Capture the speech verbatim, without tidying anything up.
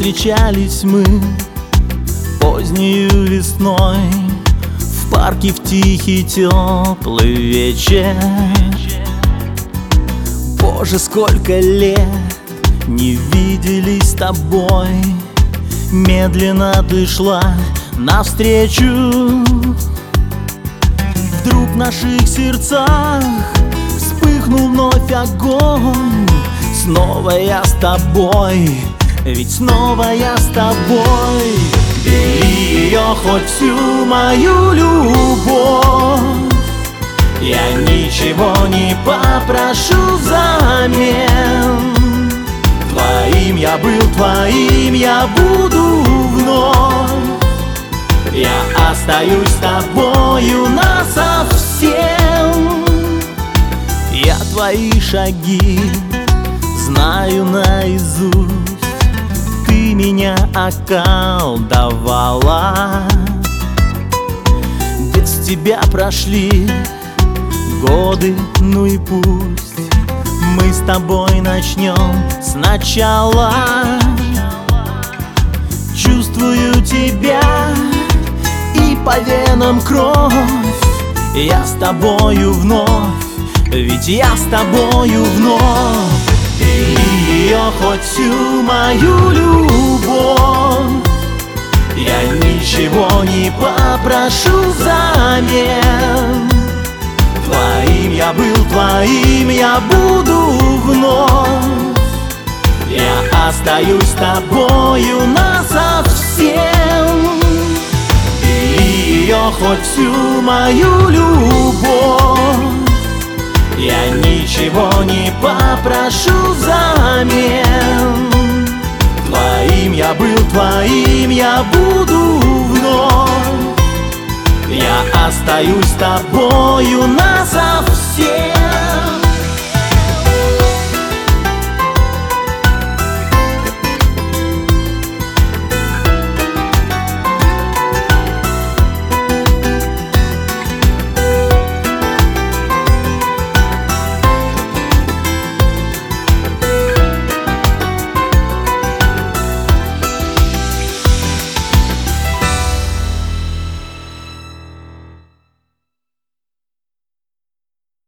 Встречались мы позднею весной в парке в тихий теплый вечер. Боже, сколько лет не виделись с тобой. Медленно ты шла навстречу. Вдруг в наших сердцах вспыхнул вновь огонь. Снова я с тобой, ведь снова я с тобой. Бери ее хоть всю мою любовь, я ничего не попрошу взамен. Твоим я был, твоим я буду вновь. Я остаюсь с тобою насовсем. Я твои шаги знаю наизусть. Ты меня околдовала. Без тебя прошли годы, ну и пусть. Мы с тобой начнем сначала. Чувствую тебя и по венам кровь. Я с тобою вновь, ведь я с тобою вновь. Бери ее хоть всю мою любовь, я ничего не попрошу взамен. Твоим я был, твоим я буду вновь. Я остаюсь с тобою насовсем. Бери ее хоть всю мою любовь, я ничего не попрошу взамен. Твоим я был, твоим я буду вновь. Я остаюсь с тобою насовсем.